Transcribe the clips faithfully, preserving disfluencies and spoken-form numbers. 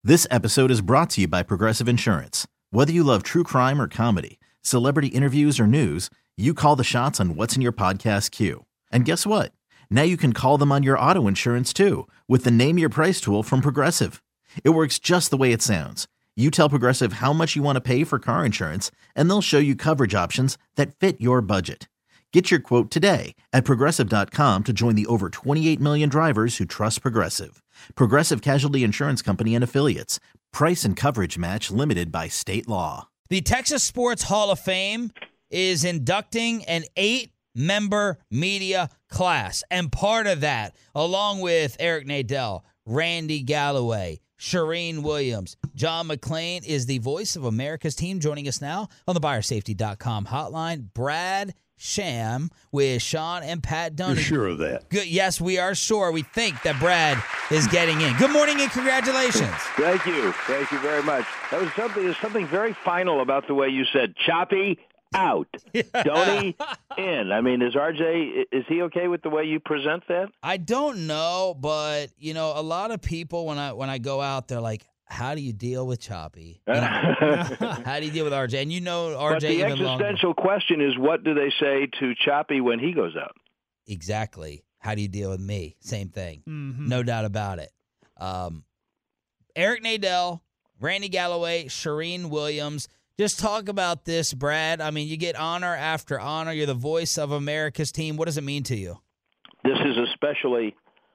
This episode is brought to you by Progressive Insurance. Whether you love true crime or comedy, celebrity interviews or news, you call the shots on what's in your podcast queue. And guess what? Now you can call them on your auto insurance too with the Name Your Price tool from Progressive. It works just the way it sounds. You tell Progressive how much you want to pay for car insurance, and they'll show you coverage options that fit your budget. Get your quote today at Progressive dot com to join the over twenty-eight million drivers who trust Progressive. Progressive Casualty Insurance Company and Affiliates. Price and coverage match limited by state law. The Texas Sports Hall of Fame is inducting an eight-member media class. And part of that, along with Eric Nadel, Randy Galloway, Shireen Williams, John McClain, is the voice of America's team. Joining us now on the Buyer Safety dot com hotline, Brad Sham with Sean and Pat Donahue. You're sure of that? Good. Yes, we are sure. We think that Brad is getting in. Good morning and congratulations. Thank you. Thank you very much. That was something. There's something very final about the way you said choppy out, Donnie in. I mean, is R J, is he okay with the way you present that? I don't know, but you know, a lot of people when I when I go out, they're like, "How do you deal with Choppy? You know, how do you deal with R J?" And you know R J But the even existential longer. question is, what do they say to Choppy when he goes out? Exactly. How do you deal with me? Same thing. Mm-hmm. No doubt about it. Um, Eric Nadel, Randy Galloway, Shireen Williams. Just talk about this, Brad. I mean, you get honor after honor. You're the voice of America's team. What does it mean to you? This is especially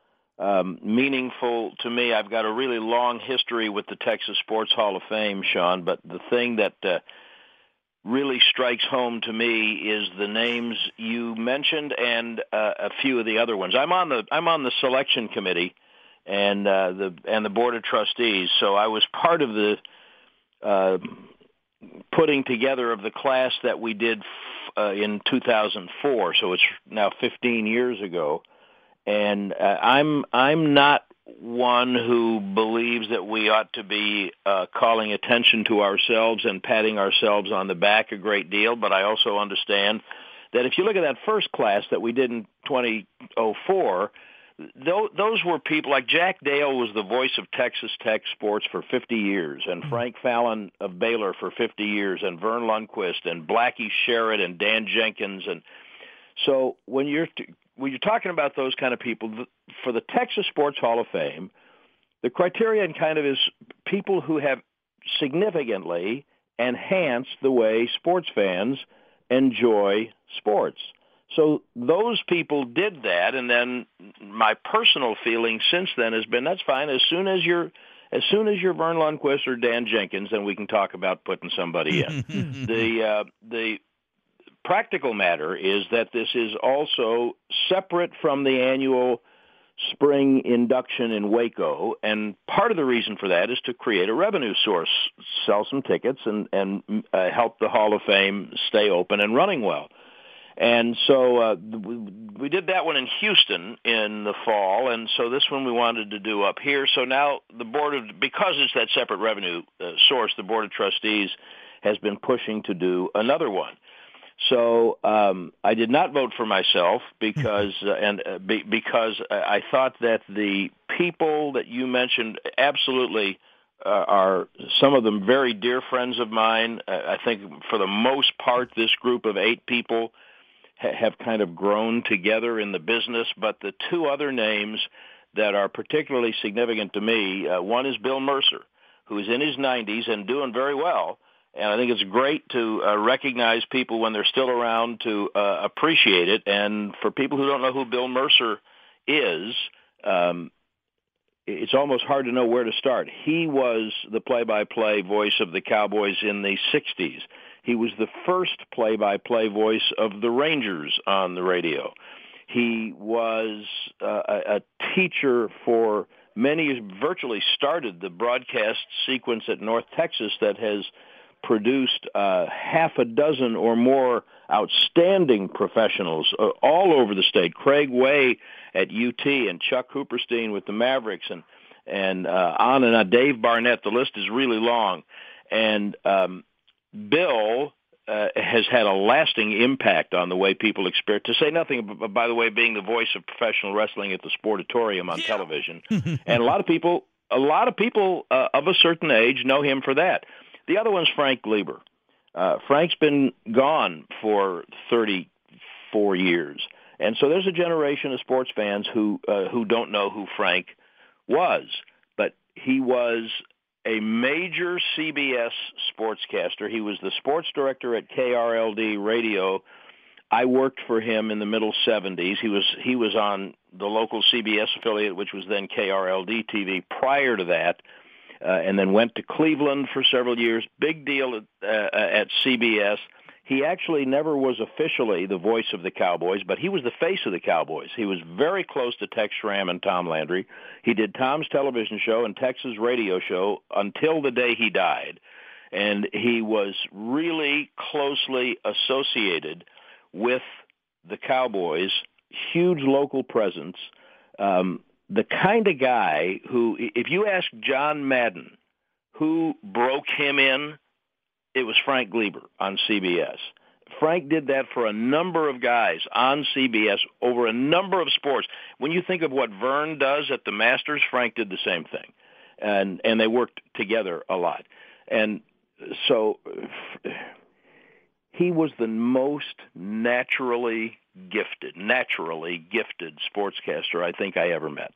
um, meaningful to me. I've got a really long history with the Texas Sports Hall of Fame, Sean, but the thing that uh, really strikes home to me is the names you mentioned and uh, a few of the other ones. I'm on the I'm on the selection committee and uh, the and the board of trustees, so I was part of the uh, putting together of the class that we did uh, in two thousand four. So it's now fifteen years ago, and uh, I'm I'm not one who believes that we ought to be uh, calling attention to ourselves and patting ourselves on the back a great deal. But I also understand that if you look at that first class that we did in two thousand four, those were people like Jack Dale was the voice of Texas Tech sports for fifty years, and Frank Fallon of Baylor for fifty years, and Vern Lundquist, and Blackie Sherritt, and Dan Jenkins. And so when you're when you're talking about those kind of people, for the Texas Sports Hall of Fame, the criterion kind of is people who have significantly enhanced the way sports fans enjoy sports. So those people did that, and then my personal feeling since then has been that's fine. As soon as you're, as soon as you're Vern Lundquist or Dan Jenkins, then we can talk about putting somebody in. the uh, the practical matter is that this is also separate from the annual spring induction in Waco, and part of the reason for that is to create a revenue source, sell some tickets, and and uh, help the Hall of Fame stay open and running well. And so uh, we did that one in Houston in the fall, and so this one we wanted to do up here. So now the board of, because it's that separate revenue uh, source, the board of trustees has been pushing to do another one. So um, I did not vote for myself because uh, and uh, be, because I thought that the people that you mentioned absolutely uh, are some of them very dear friends of mine. Uh, I think for the most part, this group of eight people have kind of grown together in the business, but the two other names that are particularly significant to me, uh, one is Bill Mercer, who is in his nineties and doing very well, and I think it's great to uh, recognize people when they're still around to uh, appreciate it, and for people who don't know who Bill Mercer is, um, it's almost hard to know where to start. He was the play-by-play voice of the Cowboys in the sixties. He was the first play-by-play voice of the Rangers on the radio. He was uh, a, a teacher for many, virtually started the broadcast sequence at North Texas that has produced uh, half a dozen or more outstanding professionals uh, all over the state. Craig Way at U T and Chuck Cooperstein with the Mavericks and, and uh, on and on. Dave Barnett, the list is really long. And um, Bill uh, has had a lasting impact on the way people experience, to say nothing, by the way, being the voice of professional wrestling at the Sportatorium on yeah. television. And a lot of people a lot of people uh, of a certain age know him for that. The other one's Frank Gleber. Uh, Frank's been gone for thirty-four years, and so there's a generation of sports fans who uh, who don't know who Frank was, but he was a major C B S sportscaster. He was the sports director at K R L D Radio. I worked for him in the middle seventies. He was he was on the local C B S affiliate, which was then K R L D T V prior to that, uh, and then went to Cleveland for several years. Big deal at, uh, at C B S. He actually never was officially the voice of the Cowboys, but he was the face of the Cowboys. He was very close to Tex Schramm and Tom Landry. He did Tom's television show and Tex's radio show until the day he died, and he was really closely associated with the Cowboys, huge local presence, um, the kind of guy who, if you ask John Madden who broke him in, it was Frank Gleber on C B S. Frank did that for a number of guys on C B S over a number of sports. When you think of what Vern does at the Masters, Frank did the same thing, and and they worked together a lot. And so he was the most naturally gifted, naturally gifted sportscaster I think I ever met,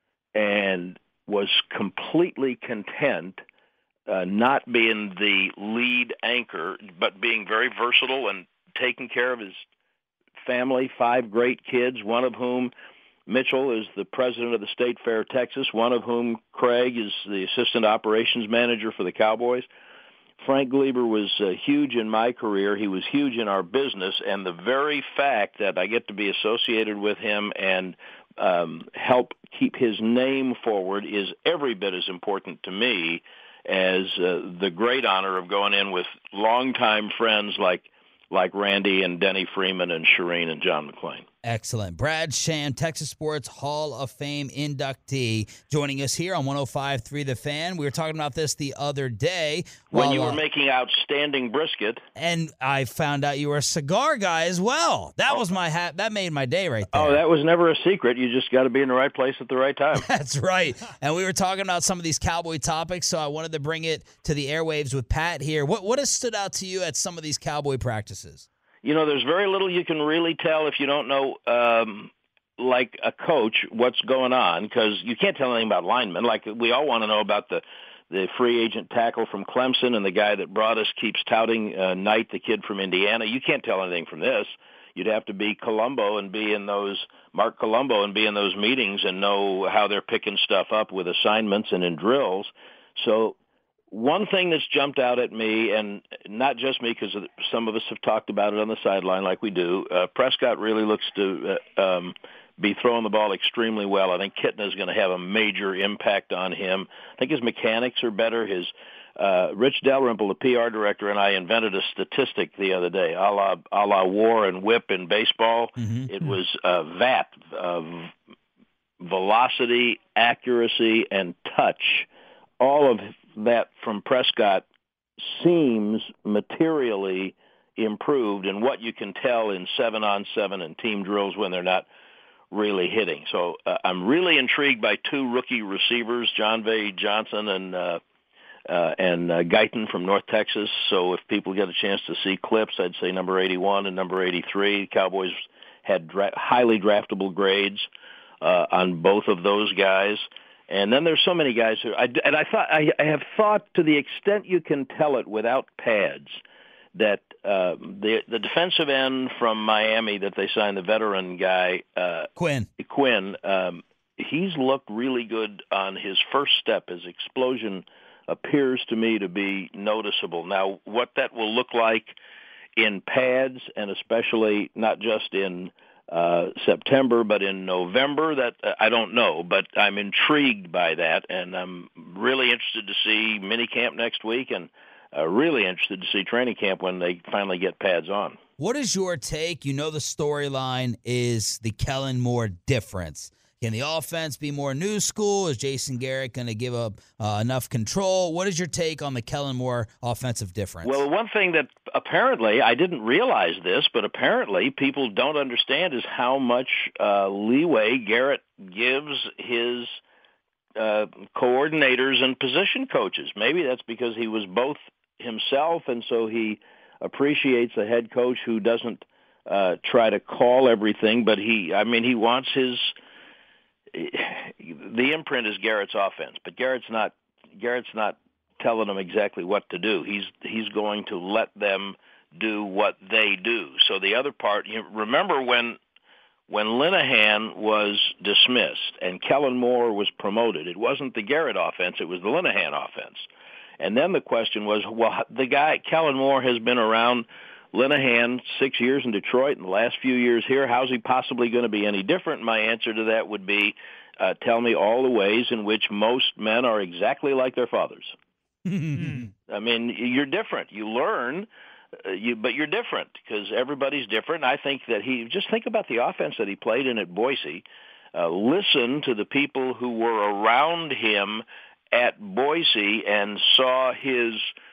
and was completely content uh, not being the lead anchor, but being very versatile and taking care of his family, five great kids, one of whom, Mitchell, is the president of the State Fair, Texas, one of whom, Craig, is the assistant operations manager for the Cowboys. Frank Gleber was uh, huge in my career. He was huge in our business, and the very fact that I get to be associated with him and um, help keep his name forward is every bit as important to me as uh, the great honor of going in with longtime friends like like Randy and Denny Freeman and Shireen and John McClain. Excellent. Brad Sham, Texas Sports Hall of Fame inductee, joining us here on one oh five point three The Fan. We were talking about this the other day. When while, you were uh, making outstanding brisket. And I found out you were a cigar guy as well. That oh. was my hat. That made my day right there. Oh, that was never a secret. You just got to be in the right place at the right time. That's right. And we were talking about some of these Cowboy topics, so I wanted to bring it to the airwaves with Pat here. What, what has stood out to you at some of these Cowboy practices? You know, there's very little you can really tell if you don't know, um, like a coach, what's going on, because you can't tell anything about linemen. Like, we all want to know about the, the free agent tackle from Clemson, and the guy that brought us keeps touting uh, Knight, the kid from Indiana. You can't tell anything from this. You'd have to be Colombo and be in those, Mark Colombo, and be in those meetings and know how they're picking stuff up with assignments and in drills. So one thing that's jumped out at me, and not just me, because some of us have talked about it on the sideline like we do, uh, Prescott really looks to uh, um, be throwing the ball extremely well. I think Kitna is going to have a major impact on him. I think his mechanics are better. His uh, Rich Dalrymple, the P R director, and I invented a statistic the other day, a la, a la war and whip in baseball. Mm-hmm. It was uh, V A T, uh, velocity, accuracy, and touch. All of that from Prescott seems materially improved in what you can tell in seven on seven and team drills when they're not really hitting. So uh, I'm really intrigued by two rookie receivers, John Vay Johnson and uh, uh, and uh, Guyton from North Texas. So if people get a chance to see clips, I'd say number eighty-one and number eighty-three. Cowboys had dra- highly draftable grades uh, on both of those guys. And then there's so many guys who, I, and I thought, I, I have thought to the extent you can tell it without pads, that uh, the the defensive end from Miami that they signed, the veteran guy, uh, Quinn, Quinn, um, he's looked really good on his first step. His explosion appears to me to be noticeable. Now, what that will look like in pads, and especially not just in Uh, September, but in November, that uh, I don't know, but I'm intrigued by that, and I'm really interested to see minicamp next week, and uh, really interested to see training camp when they finally get pads on. What is your take? You know the storyline is the Kellen Moore difference. Can the offense be more new school? Is Jason Garrett going to give up uh, enough control? What is your take on the Kellen Moore offensive difference? Well, one thing that apparently, I didn't realize this, but apparently people don't understand is how much uh, leeway Garrett gives his uh, coordinators and position coaches. Maybe that's because he was both himself, and so he appreciates a head coach who doesn't uh, try to call everything, but he, I mean, he wants his, the imprint is Garrett's offense, but Garrett's not, Garrett's not telling them exactly what to do. He's, he's going to let them do what they do. So the other part, you remember when, when Linehan was dismissed and Kellen Moore was promoted, it wasn't the Garrett offense, it was the Linehan offense. And then the question was, well, the guy, Kellen Moore, has been around Linehan six years in Detroit and the last few years here. How's he possibly going to be any different? My answer to that would be, uh, tell me all the ways in which most men are exactly like their fathers. I mean, you're different. You learn, uh, you, but you're different because everybody's different. I think that he, just think about the offense that he played in at Boise. Uh, listen to the people who were around him at Boise and saw his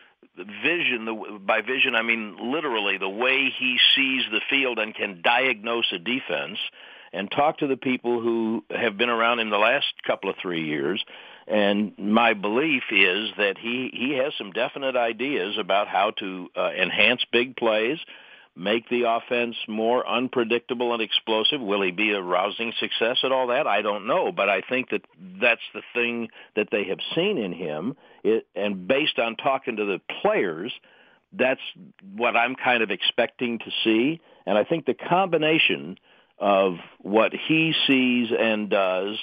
vision. The, by vision, I mean literally the way he sees the field and can diagnose a defense, and talk to the people who have been around him the last couple of three years. And my belief is that he, he has some definite ideas about how to uh, enhance big plays, make the offense more unpredictable and explosive. Will he be a rousing success at all that? I don't know, but I think that that's the thing that they have seen in him. It, and based on talking to the players, that's what I'm kind of expecting to see. And I think the combination of what he sees and does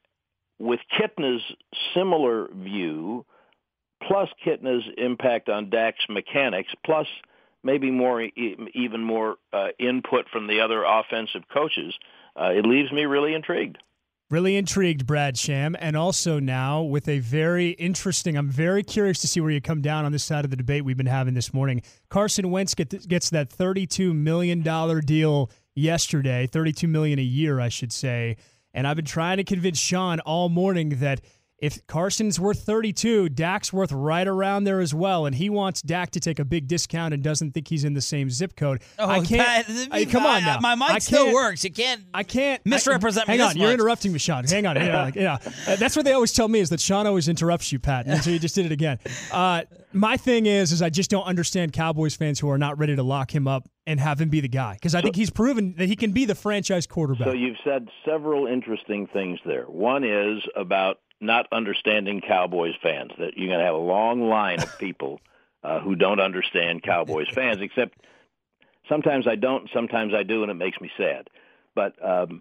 with Kitna's similar view, plus Kitna's impact on Dak's mechanics, plus maybe more, even more uh, input from the other offensive coaches, uh, it leaves me really intrigued. Really intrigued, Brad Sham, and also now with a very interesting, I'm very curious to see where you come down on this side of the debate we've been having this morning. Carson Wentz get, gets that thirty-two million dollars deal yesterday, thirty-two million dollars a year, I should say, and I've been trying to convince Sean all morning that if Carson's worth thirty-two, Dak's worth right around there as well, and he wants Dak to take a big discount and doesn't think he's in the same zip code. Oh, I can't. that, I, come on now. My mind still works. You can't. I can't misrepresent I, me. Hang this on, you're much. interrupting me, Sean. Hang on. yeah, like, yeah. Uh, that's what they always tell me is that Sean always interrupts you, Pat. And so you just did it again. Uh, my thing is, is I just don't understand Cowboys fans who are not ready to lock him up and have him be the guy, because I think he's proven that he can be the franchise quarterback. So you've said several interesting things there. One is about not understanding Cowboys fans, that you're going to have a long line of people uh, who don't understand Cowboys fans, except sometimes I don't, sometimes I do, and it makes me sad. But um,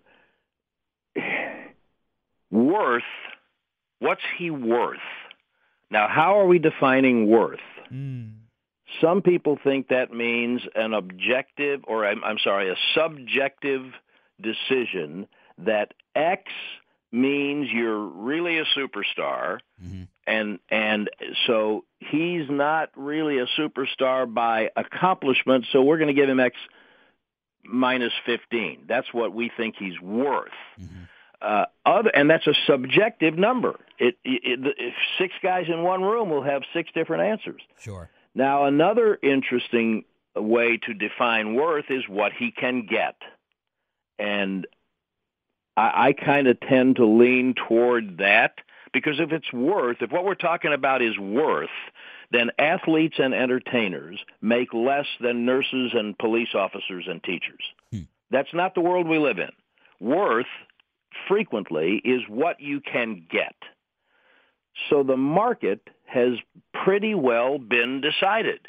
worth, what's he worth? Now, how are we defining worth? Mm. Some people think that means an objective, or I'm, I'm sorry, a subjective decision that X means you're really a superstar, mm-hmm. and and so he's not really a superstar by accomplishment, so we're going to give him X minus fifteen. That's what we think he's worth. Mm-hmm. Uh, other, and that's a subjective number. It, it, it, if six guys in one room will have six different answers. Sure. Now, another interesting way to define worth is what he can get. And I, I kind of tend to lean toward that, because if it's worth, if what we're talking about is worth, then athletes and entertainers make less than nurses and police officers and teachers. Hmm. That's not the world we live in. Worth, frequently, is what you can get. So the market has pretty well been decided.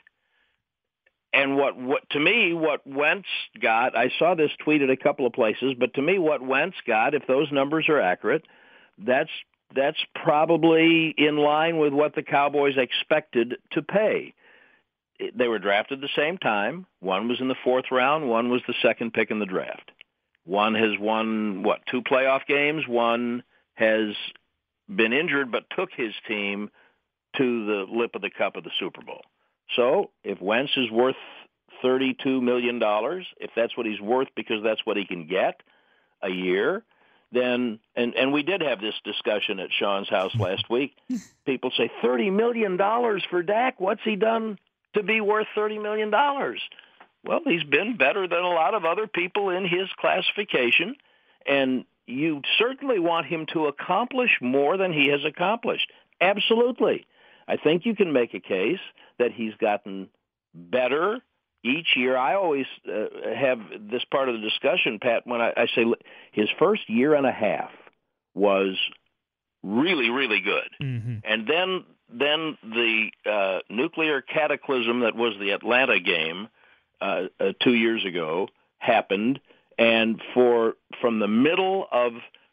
And what, what to me, what Wentz got, I saw this tweeted a couple of places, but to me what Wentz got, if those numbers are accurate, that's that's probably in line with what the Cowboys expected to pay. They were drafted the same time. One was in the fourth round. One was the second pick in the draft. One has won, what, two playoff games. One has been injured but took his team to the lip of the cup of the Super Bowl. So if Wentz is worth thirty-two million dollars, if that's what he's worth because that's what he can get a year, then, and, and we did have this discussion at Sean's house last week, people say thirty million dollars for Dak, what's he done to be worth thirty million dollars? Well, he's been better than a lot of other people in his classification, and you certainly want him to accomplish more than he has accomplished. Absolutely. I think you can make a case that he's gotten better each year. I always uh, have this part of the discussion, Pat, when I, I say his first year and a half was really, really good. Mm-hmm. And then then the uh, nuclear cataclysm that was the Atlanta game uh, uh, two years ago happened, and for from the middle of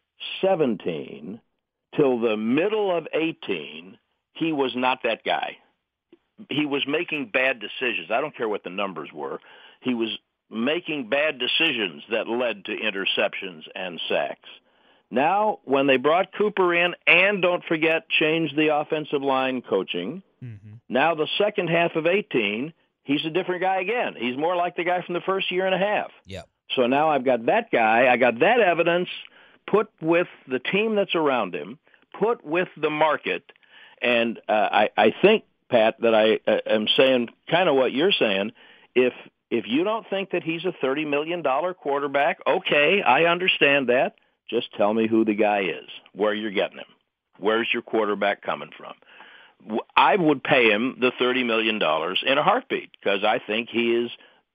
seventeen till the middle of eighteen, he was not that guy. He was making bad decisions. I don't care what the numbers were. He was making bad decisions that led to interceptions and sacks. Now, when they brought Cooper in, and don't forget, changed the offensive line coaching, mm-hmm. now the second half of eighteen, he's a different guy again. He's more like the guy from the first year and a half. Yep. So now I've got that guy, I got that evidence put with the team that's around him, put with the market, and uh, I, I think, Pat, that I uh, am saying kind of what you're saying. If if you don't think that he's a thirty million dollars quarterback, okay, I understand that. Just tell me who the guy is, where you're getting him. Where's your quarterback coming from? I would pay him the thirty million dollars in a heartbeat because I think he is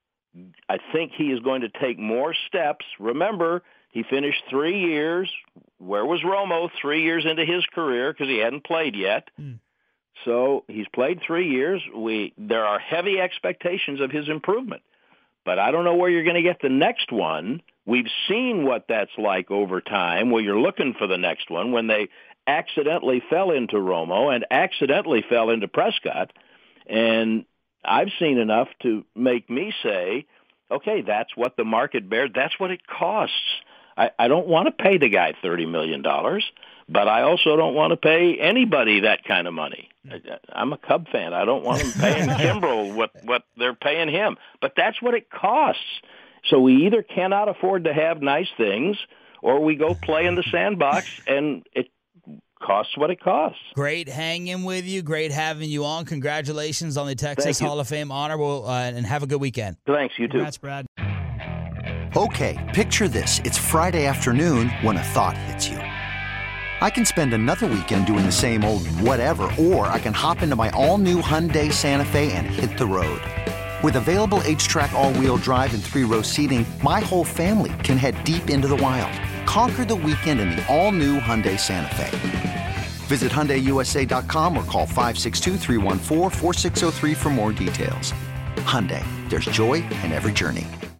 I think he is going to take more steps. Remember, he finished three years. Where was Romo three years into his career because he hadn't played yet? Mm. So he's played three years. We there are heavy expectations of his improvement. But I don't know where you're going to get the next one. We've seen what that's like over time, where you're looking for the next one when they accidentally fell into Romo and accidentally fell into Prescott. And I've seen enough to make me say, okay, that's what the market bears. That's what it costs. I, I don't want to pay the guy thirty million dollars, but I also don't want to pay anybody that kind of money. I, I'm a Cub fan. I don't want them paying Kimbrel what, what they're paying him. But that's what it costs. So we either cannot afford to have nice things, or we go play in the sandbox, and it costs what it costs. Great hanging with you. Great having you on. Congratulations on the Texas Hall of Fame honor, we'll, uh, and have a good weekend. Thanks, you too. Congrats, Brad. Okay, picture this. It's Friday afternoon when a thought hits you. I can spend another weekend doing the same old whatever, or I can hop into my all-new Hyundai Santa Fe and hit the road. With available H-Track all-wheel drive and three-row seating, my whole family can head deep into the wild. Conquer the weekend in the all-new Hyundai Santa Fe. Visit Hyundai U S A dot com or call five six two, three one four, four six zero three for more details. Hyundai, there's joy in every journey.